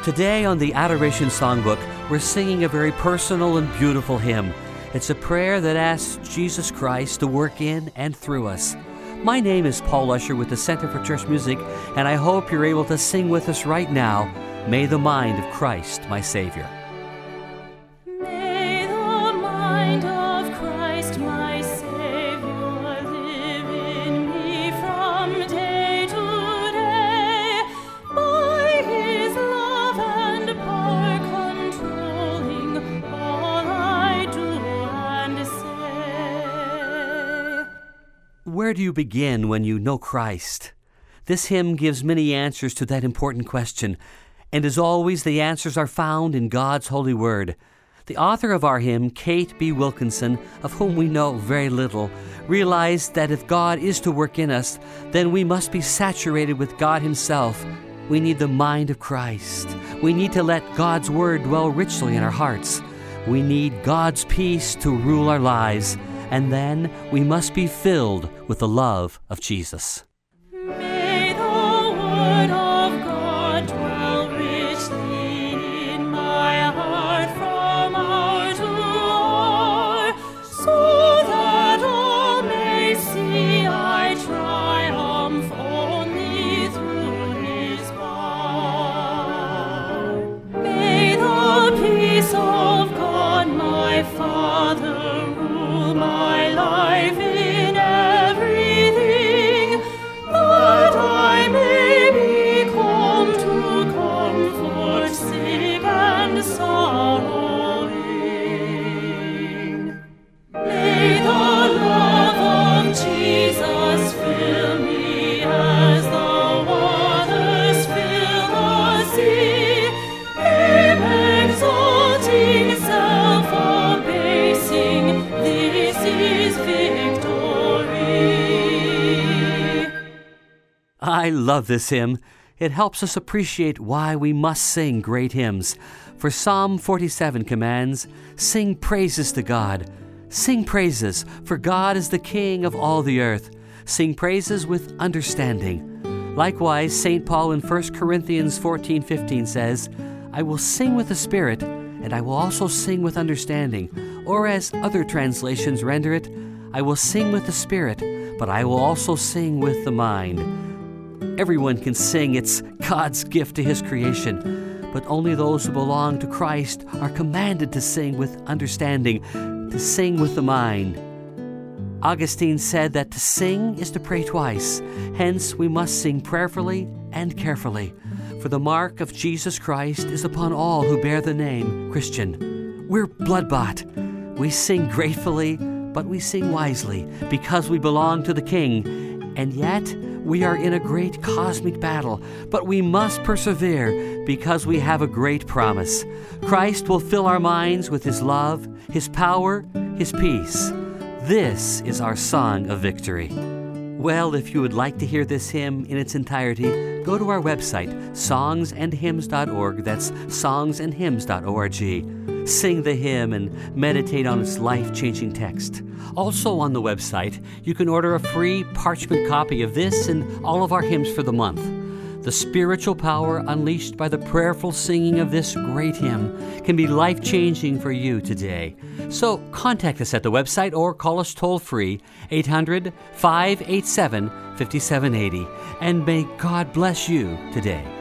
Today on the Adoration Songbook, we're singing a very personal and beautiful hymn. It's a prayer that asks Jesus Christ to work in and through us. My name is Paul Usher with the Center for Church Music, and I hope you're able to sing with us right now, May the Mind of Christ, my Savior. May the mind of Christ, my Savior, live in me from day to day, by His love and power controlling all I do and say. Where do you begin when you know Christ? This hymn gives many answers to that important question, and as always, the answers are found in God's holy word. The author of our hymn, Kate B. Wilkinson, of whom we know very little, realized that if God is to work in us, then we must be saturated with God Himself. We need the mind of Christ. We need to let God's word dwell richly in our hearts. We need God's peace to rule our lives, and then we must be filled with the love of Jesus. May the word of God dwell richly in my heart from hour to hour, so that all may see I triumph only through His power. May the peace of God, my Father, rule my life in everything, that I may be calm to comfort sick and sorrowing. May the love of Jesus fill me as the waters fill the sea, Him exalting, self-abasing, this is victory. I love this hymn. It helps us appreciate why we must sing great hymns. For Psalm 47 commands, "Sing praises to God." Sing praises, for God is the King of all the earth. Sing praises with understanding. Likewise, St. Paul in 1 Corinthians 14:15 says, "I will sing with the Spirit, and I will also sing with understanding." Or as other translations render it, "I will sing with the Spirit, but I will also sing with the mind." Everyone can sing. It's God's gift to His creation. But only those who belong to Christ are commanded to sing with understanding, to sing with the mind. Augustine said that to sing is to pray twice. Hence, we must sing prayerfully and carefully. For the mark of Jesus Christ is upon all who bear the name Christian. We're blood-bought. We sing gratefully, but we sing wisely because we belong to the King. And yet, we are in a great cosmic battle, but we must persevere because we have a great promise. Christ will fill our minds with His love, His power, His peace. This is our song of victory. Well, if you would like to hear this hymn in its entirety, go to our website, songsandhymns.org. That's songsandhymns.org. Sing the hymn and meditate on its life-changing text. Also on the website, you can order a free parchment copy of this and all of our hymns for the month. The spiritual power unleashed by the prayerful singing of this great hymn can be life-changing for you today. So contact us at the website or call us toll-free, 800-587-5780. And may God bless you today.